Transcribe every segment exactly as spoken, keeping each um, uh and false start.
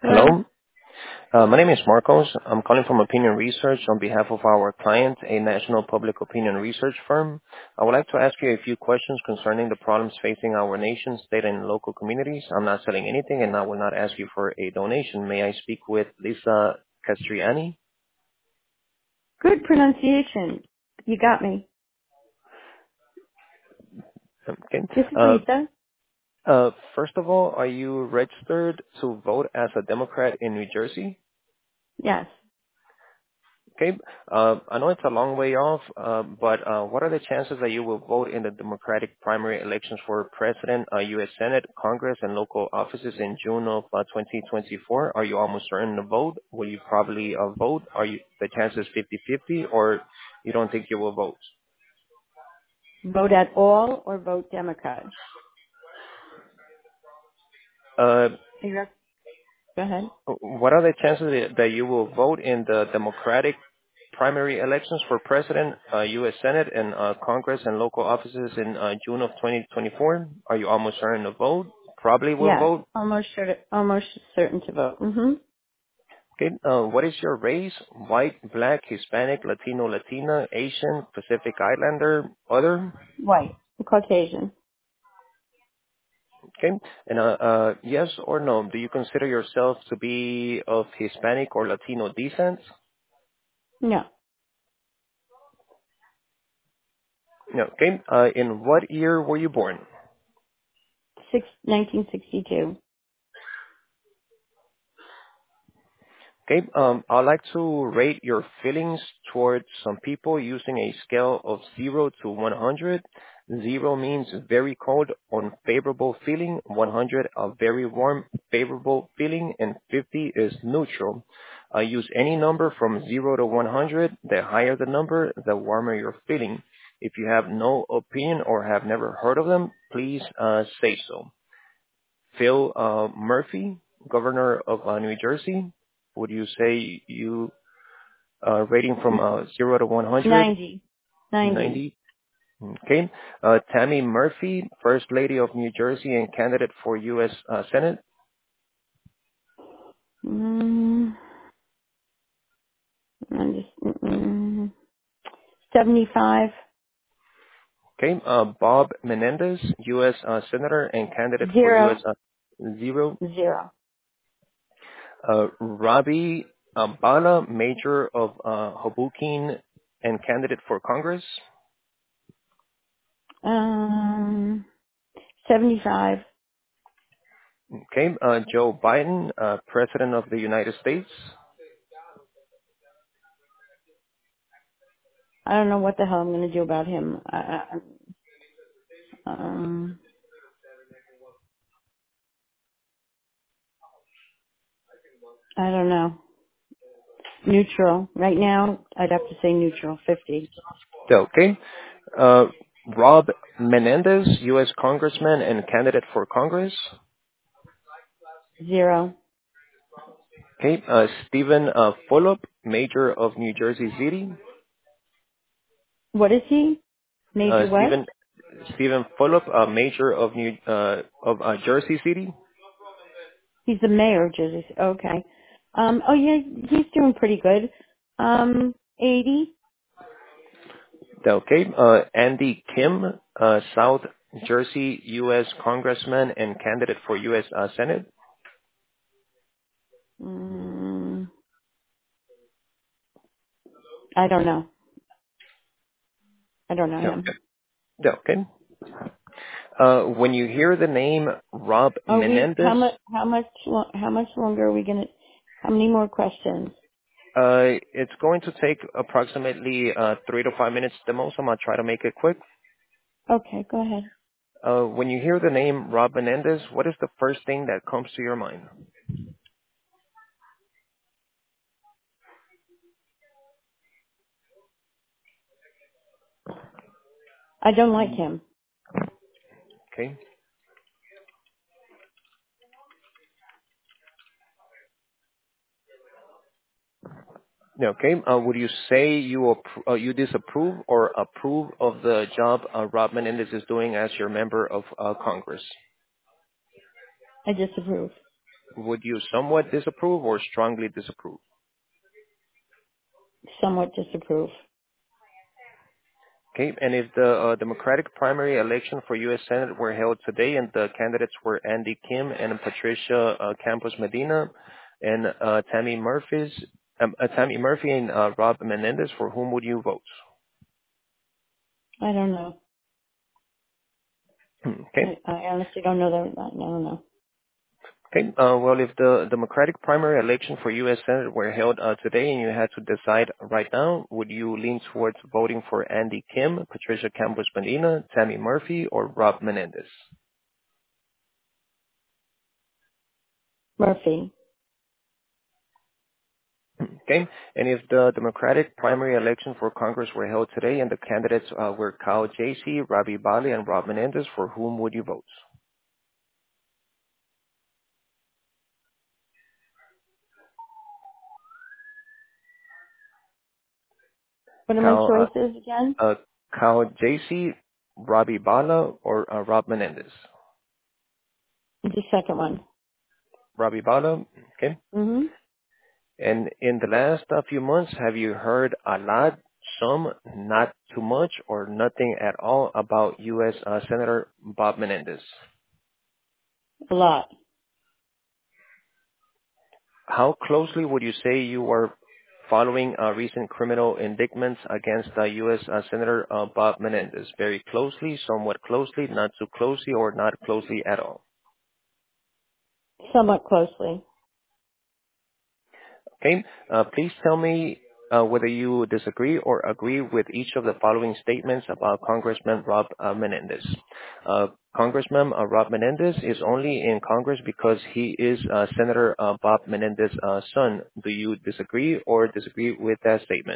Hello. Hello. Uh, my name is Marcos. I'm calling from Opinion Research on behalf of our client, a national public opinion research firm. I would like to ask you a few questions concerning the problems facing our nation, state, and local communities. I'm not selling anything, and I will not ask you for a donation. May I speak with Lisa Castriani? Good pronunciation. You got me. Okay. This is Uh, Lisa. uh, first of all, are you registered to vote as a Democrat in New Jersey? Yes. Okay. Uh, I know it's a long way off, uh, but uh, what are the chances that you will vote in the Democratic primary elections for President, uh, U S. Senate, Congress, and local offices in June of uh, twenty twenty-four? Are you almost certain to vote? Will you probably uh, vote? Are you the chances fifty-fifty, or you don't think you will vote? Vote at all or vote Democrat? Uh, Are you rec- Go ahead. what are the chances that that you will vote in the Democratic primary elections for President, uh, U S. Senate, and uh, Congress and local offices in uh, June of twenty twenty-four? Are you almost certain to vote? Probably will Yes. vote. Almost sure. Almost certain to vote. Mm-hmm. Okay. Uh, what is your race? White, black, Hispanic, Latino, Latina, Asian, Pacific Islander, other? White. Caucasian. Okay. And uh, uh, yes or no? Do you consider yourself to be of Hispanic or Latino descent? No. No. Okay. Uh, in what year were you born? Six, nineteen sixty-two. Okay, um, I'd like to rate your feelings towards some people using a scale of zero to one hundred. Zero means very cold, unfavorable feeling. one hundred, a very warm, favorable feeling. And fifty is neutral. Uh, use any number from zero to one hundred. The higher the number, the warmer you're feeling. If you have no opinion or have never heard of them, please uh, say so. Phil uh, Murphy, Governor of uh, New Jersey. Would you say you uh, rating from uh, zero to one hundred, ninety. ninety. ninety? Okay. Uh, Tammy Murphy, First Lady of New Jersey and candidate for U S. Uh, Senate. Mm, I'm just, mm, seventy-five. Okay. Uh, Bob Menendez, U S. Uh, Senator and candidate for U S. Zero. Uh, zero. Zero. Uh, Robbie Abala, Major of uh, Hoboken and candidate for Congress. Um, seventy-five. Okay. Uh, Joe Biden, uh, President of the United States. I don't know what the hell I'm going to do about him. I, I, um, I don't know. Neutral. Right now, I'd have to say neutral, fifty. Okay. Uh, Rob Menendez, U S. Congressman and candidate for Congress. Zero. Okay. Uh, Stephen uh, Fulop, Mayor of New Jersey City. What is he? Uh, Major what? Stephen Stephen Fulop, uh, Mayor of New uh, of uh, Jersey City. He's the mayor of Jersey. City. Okay. Um, oh yeah, he's doing pretty good. Um, eighty. Okay. Uh, Andy Kim, uh, South Jersey U S. Congressman and candidate for U S. Uh, Senate. Mm, I don't know. I don't know Okay. him. Okay. Uh, when you hear the name Rob Are we, how Menendez, much, how much, lo- how much longer are we going to, how many more questions? Uh, it's going to take approximately uh, three to five minutes the most. I'm going to try to make it quick. Okay, go ahead. Uh, when you hear the name Rob Menendez, what is the first thing that comes to your mind? I don't like him. Okay. Yeah, okay. Uh, would you say you appro- uh, you disapprove or approve of the job uh, Rob Menendez is doing as your member of uh, Congress? I disapprove. Would you somewhat disapprove or strongly disapprove? Somewhat disapprove. Okay, and if the uh, Democratic primary election for U S Senate were held today and the candidates were Andy Kim and Patricia uh, Campos Medina and uh, Tammy Murphy's, um, uh, Tammy Murphy and uh, Rob Menendez, for whom would you vote? I don't know. Okay. I, I honestly don't know that. I don't know. Okay. Uh, well, if the Democratic primary election for U S Senate were held uh, today and you had to decide right now, would you lean towards voting for Andy Kim, Patricia Campos Medina, Tammy Murphy, or Rob Menendez? Murphy. Okay. And if the Democratic primary election for Congress were held today and the candidates uh, were Kyle Jasey, Ravi Bali, and Rob Menendez, for whom would you vote? What are my Kyle, choices again? uh, uh, Kyle Jasey, Ravi Bala, or uh, Rob Menendez? The second one. Ravi Bala. Okay. Mm-hmm. And in the last uh, few months, have you heard a lot, some, not too much, or nothing at all about U S. Uh, Senator Bob Menendez? A lot. How closely would you say you were following uh, recent criminal indictments against uh, U S. Uh, Senator uh, Bob Menendez? Very closely, somewhat closely, not too closely, or not closely at all? Somewhat closely. Okay. Uh, please tell me uh, whether you disagree or agree with each of the following statements about Congressman Rob uh, Menendez. Uh, Congressman uh, Rob Menendez is only in Congress because he is uh, Senator uh, Bob Menendez's uh, son. Do you disagree or disagree with that statement?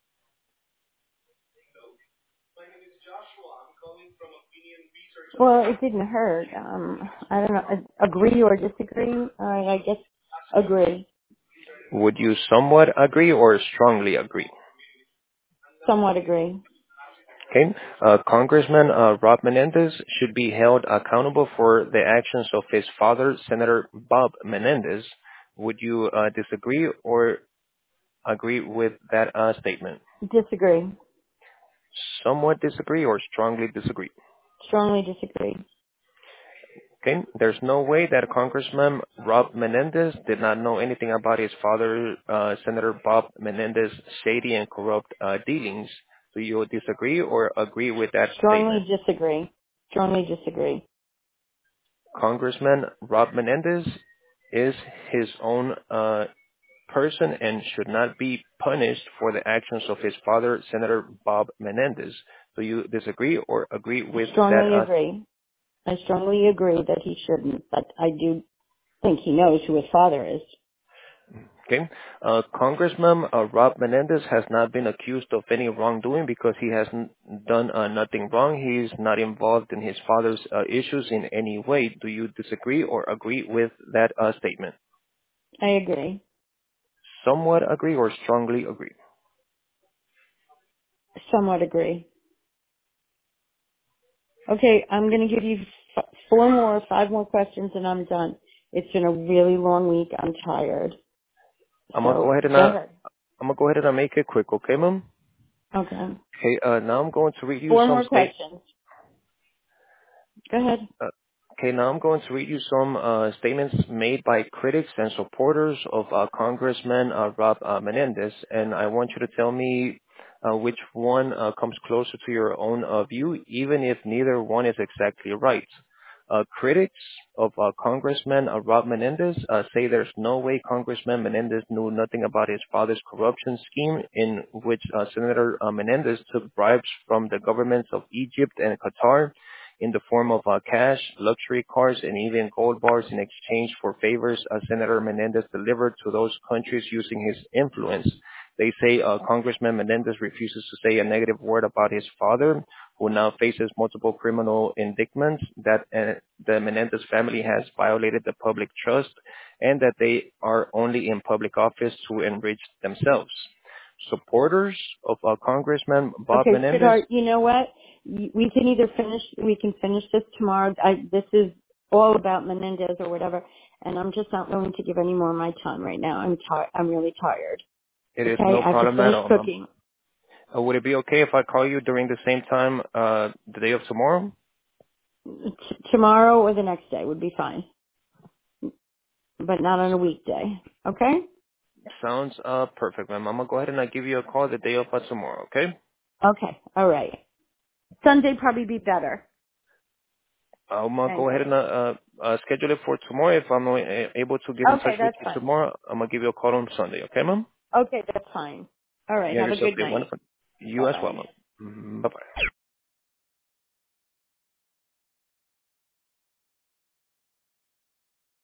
Well, it didn't hurt. Um, I don't know. I- Agree or disagree? I, I guess agree. Would you somewhat agree or strongly agree? Somewhat agree. Okay. Uh, Congressman uh, Rob Menendez should be held accountable for the actions of his father, Senator Bob Menendez. Would you uh, disagree or agree with that uh, statement? Disagree. Somewhat disagree or strongly disagree? Strongly disagree. Okay. There's no way that Congressman Rob Menendez did not know anything about his father, uh, Senator Bob Menendez, shady and corrupt uh, dealings. Do you disagree or agree with that statement? Strongly disagree. Strongly disagree. Congressman Rob Menendez is his own uh, person and should not be punished for the actions of his father, Senator Bob Menendez. Do you disagree or agree with that? Strongly Uh, agree. I strongly agree that he shouldn't, but I do think he knows who his father is. okay. Uh, Congressman uh, Rob Menendez has not been accused of any wrongdoing because he has n- done uh, nothing wrong. He is not involved in his father's uh, issues in any way. Do you disagree or agree with that uh, statement? I agree. Somewhat agree or strongly agree? Somewhat agree. Okay, I'm going to give you f- four more, five more questions and I'm done. It's been a really long week. I'm tired. I'm gonna go So ahead and go uh, ahead. I'm gonna go ahead and uh, make it quick, okay, ma'am? Okay. Okay. Uh, now I'm going to read you Four some more state. questions. Go ahead. Uh, okay. Now I'm going to read you some uh, statements made by critics and supporters of uh, Congressman uh, Rob uh, Menendez, and I want you to tell me uh, which one uh, comes closer to your own uh, view, even if neither one is exactly right. Uh, critics of uh, Congressman uh, Rob Menendez uh, say there's no way Congressman Menendez knew nothing about his father's corruption scheme in which uh, Senator uh, Menendez took bribes from the governments of Egypt and Qatar in the form of uh, cash, luxury cars, and even gold bars in exchange for favors uh, Senator Menendez delivered to those countries using his influence. They say uh, Congressman Menendez refuses to say a negative word about his father, who now faces multiple criminal indictments, that uh, the Menendez family has violated the public trust, and that they are only in public office to enrich themselves. Supporters of uh, Congressman Bob Okay, Menendez. sweetheart, you know what? Y- We can either finish, we can finish this tomorrow. I, this is all about Menendez or whatever, and I'm just not willing to give any more of my time right now. I'm tired. I'm really tired. It is Okay, no I have to problem at finish all, ma'am. cooking. Uh, would it be okay if I call you during the same time uh, the day of tomorrow? T- tomorrow or the next day would be fine, but not on a weekday. Okay? Sounds uh, perfect, ma'am. I'm going to go ahead and I'll give you a call the day of uh, tomorrow, okay? Okay, all right. Sunday probably be better. I'm going to go ahead Anyway. and uh, uh, uh, schedule it for tomorrow. If I'm not uh, able to get in touch Okay, with that's you fine. tomorrow, I'm going to give you a call on Sunday, okay, ma'am? Okay, that's fine. All right, You have have a yourself good a night. wonderful. You as well, Bye-bye. ma'am. Bye-bye.